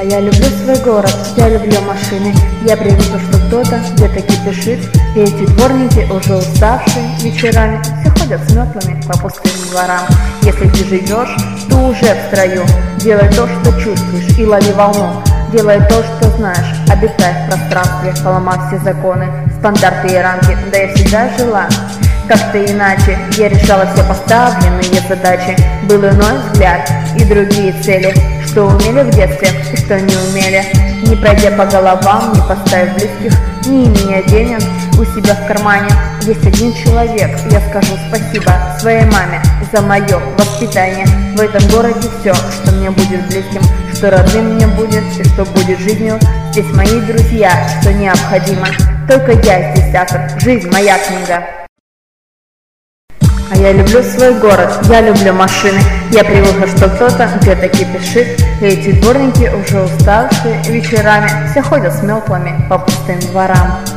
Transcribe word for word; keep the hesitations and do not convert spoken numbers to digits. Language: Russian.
Я люблю свой город, я люблю машины. Я привыкла, что кто-то где-то кипишит, и эти дворники, уже уставшие вечерами, все ходят с метлами по пустым дворам. Если ты живешь, то уже в строю. Делай то, что чувствуешь, и лови волну. Делай то, что знаешь, обитай в пространстве, поломав все законы, стандарты и рамки. Да я всегда жила как-то иначе, я решала все поставленные задачи. Был иной взгляд и другие цели, что умели в детстве и что не умели. Не пройдя по головам, не поставив близких, не имея денег у себя в кармане. Есть один человек, я скажу спасибо своей маме за мое воспитание. В этом городе все, что мне будет близким, что родным мне будет и что будет жизнью. Здесь мои друзья, что необходимо. Только я здесь автор, жизнь моя книга. А я люблю свой город, я люблю машины. Я привыкла, что кто-то где-то кипишит, и эти дворники, уже уставшие вечерами, все ходят с метлами по пустым дворам.